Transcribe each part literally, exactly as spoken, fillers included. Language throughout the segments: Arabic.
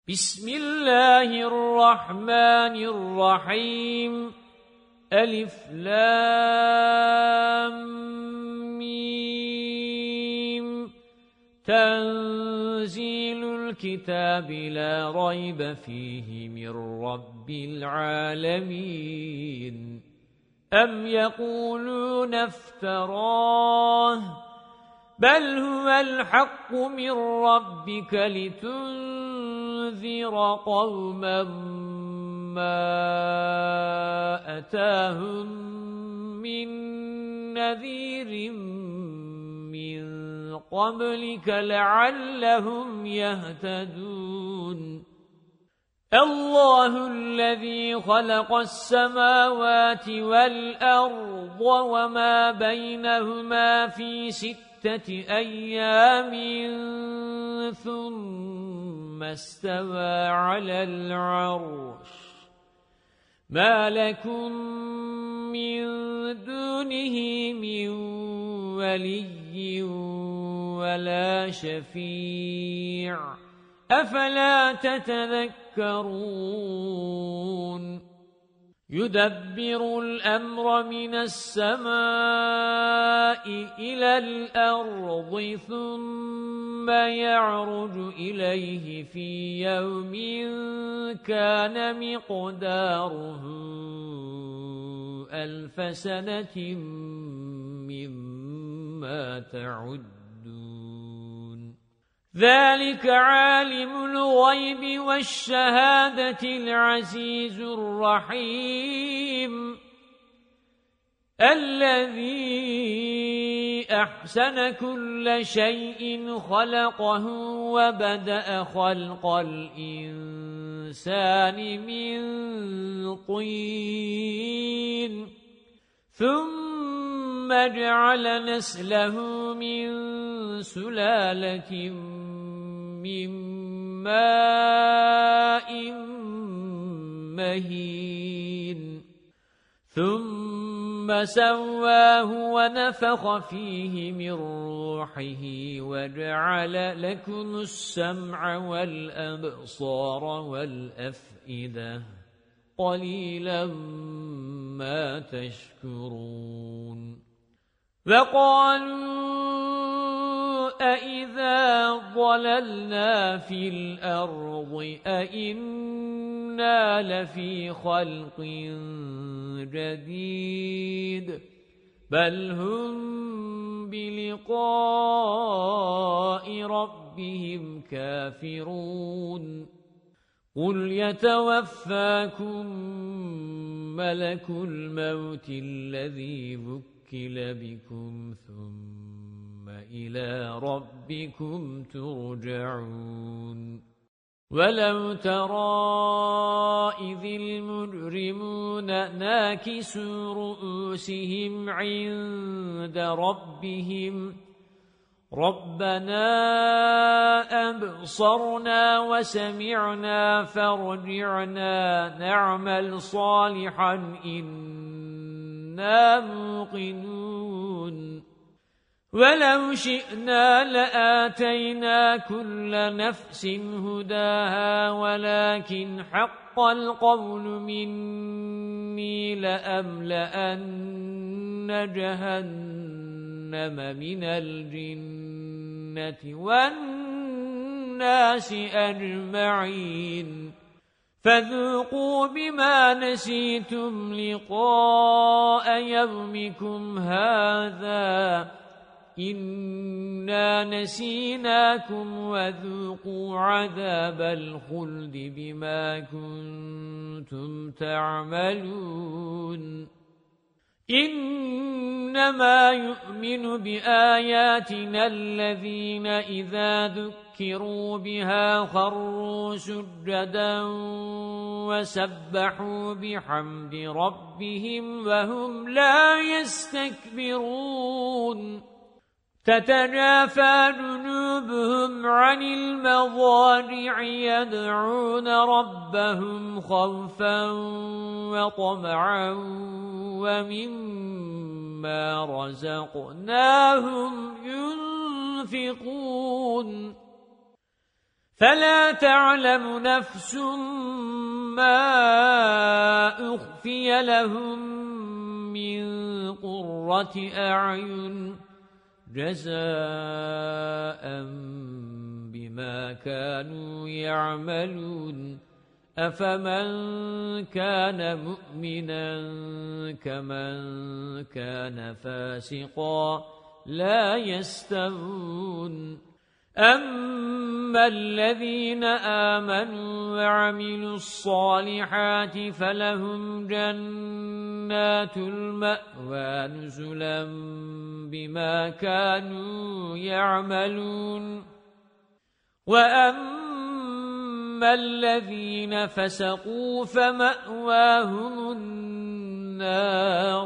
بسم الله الرحمن الرحيم ألف لام ميم تنزيل الكتاب لا ريب فيه من رب العالمين أم يقولون افتراه بل هو الحق من ربك لتنذر قوما ما أتاهم من نذير من قبلك لعلهم يهتدون الله الذي خلق السماوات والأرض وما بينهما في ستة أيام ثم استوى على العرش ما لكم من دونه من ولي ولا شفيع أفلا تتذكرون يدبر الأمر من السماء إلى الأرض ثم يعرج إليه في يوم كان مقداره ألف سنة مما تعدون ذلك عالم الغيب والشهادة العزيز الرحيم الذي أحسن كل شيء خلقه وبدأ خلق الإنسان من طين ثم جعل نسله من سلالة من ماء مهين ثم سواه ونفخ فيه من روحه وجعل لكم السمع والأبصار والأفئدة قليلا ما تشكرون وقالوا أَإِذَا ضَلَلْنَا فِي الْأَرْضِ أَإِنَّا لَفِي خَلْقٍ جَدِيدٍ بَلْ هُمْ بِلِقَاءِ رَبِّهِمْ كَافِرُونَ قُلْ يَتَوَفَّاكُم مَلَكُ الْمَوْتِ الَّذِي وُكِّلَ بِكُمْ ثُمَّ إِلَى رَبِّكُمْ تُرْجَعُونَ وَلَوْ تَرَى إِذِ الْمُجْرِمُونَ نَاكِسُو رُءُوسِهِمْ عِندَ رَبِّهِمْ رَبَّنَا أَبْصَرْنَا وَسَمِعْنَا فَارْجِعْنَا نَعْمَلْ صَالِحًا إِنَّا مُوقِنُونَ وَلَوْ شِئْنَا لَآتَيْنَا كُلَّ نَفْسٍ هُدَاهَا وَلَكِنْ حَقَّ الْقَوْلُ مِنِّي لَأَمْلَأَنَّ جَهَنَّمَ مِنَ الْجِنَّةِ وَالنَّاسِ أَجْمَعِينَ فَذُوقُوا بِمَا نَسِيتُمْ لِقَاءَ يَوْمِكُمْ هَذَا إِنَّا نَسِينَاكُمْ وَذُوقُوا عَذَابَ الْخُلْدِ بِمَا كُنتُمْ تَعْمَلُونَ إِنَّمَا يُؤْمِنُ بِآيَاتِنَا الَّذِينَ إِذَا ذُكِّرُوا بِهَا خَرُّوا سُجَّدًا وَسَبَّحُوا بِحَمْدِ رَبِّهِمْ وَهُمْ لَا يَسْتَكْبِرُونَ تَتَجَافَى جُنُوبُهُمْ عَنِ الْمَضَاجِعِ يَدْعُونَ رَبَّهُمْ خَوْفًا وَطَمَعًا وَمِمَّا رَزَقْنَاهُمْ يُنْفِقُونَ فلا تعلم نفس ما أخفي لهم من قرة أعين جزاء بما كانوا يعملون أفمن كان مؤمنا كمن كان فاسقا لا يستوون أما الذين آمنوا وعملوا الصالحات فلهم جنات المأوى نزلا بما كانوا يعملون وأما الذين فسقوا فمأواهم النار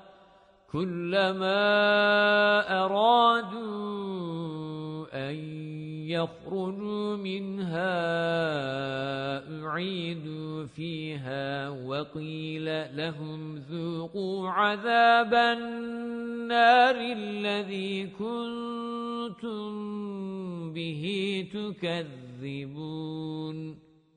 كلما أرادوا أن يخرجوا منها أعيدوا فيها وقيل لهم ذوقوا عذاب النار الذي كنتم به تكذبون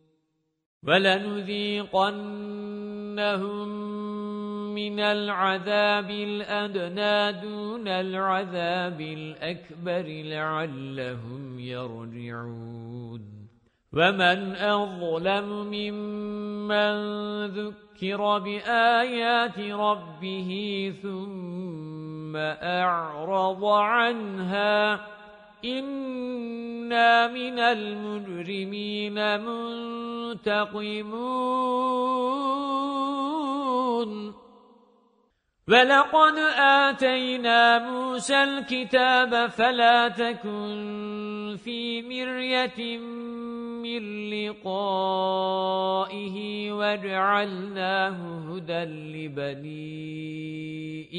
ولنذيقنهم من العذاب الأدنى دون العذاب الأكبر لعلهم يرجعون ومن أظلم ممن ذكر بآيات ربه ثم أعرض عنها إنا من المجرمين منتقمون وَلَقَدْ آتَيْنَا مُوسَى الْكِتَابَ فَلَا تَكُنْ فِي مِرْيَةٍ مِّن لِّقَائِهِ وَجَعَلْنَاهُ هُدًى لِّبَنِي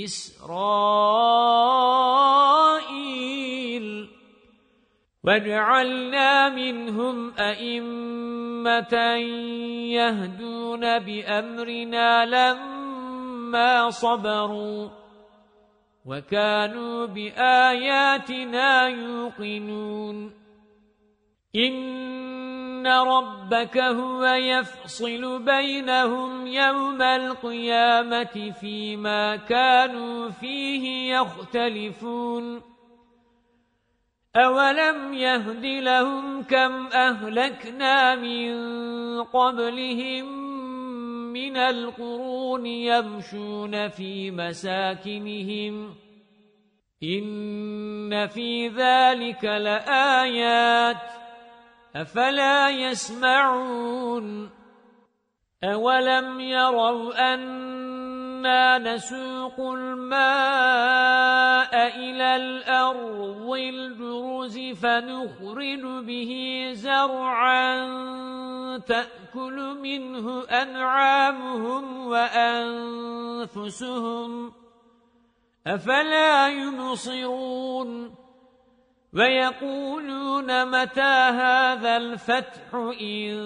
إِسْرَائِيلَ وَجَعَلْنَا مِنْهُمْ أَئِمَّةً يَهْدُونَ بِأَمْرِنَا لَمَّا ما صبروا وكانوا بآياتنا يوقنون إن ربك هو يفصل بينهم يوم القيامة فيما كانوا فيه يختلفون أولم يهد لهم كم أهلكنا من قبلهم من القرون يمشون في مساكنهم إن في ذلك لآيات أفلا يسمعون أولم يروا أنا نسوق الماء إلى الأرض الجرز فنخرج به زرعا تأكل منه أنعامهم وأنفسهم أفلا يبصرون ويقولون متى هذا الفتح إن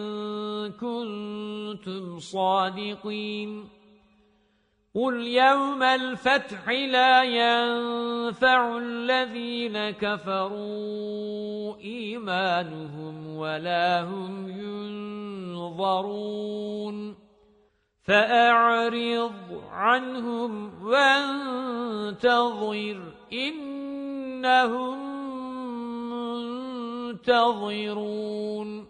كنتم صادقين قل يوم الفتح لا ينفع الذين كفروا إيمانهم ولا هم ينظرون فأعرض عنهم وانتظر إنهم منتظرون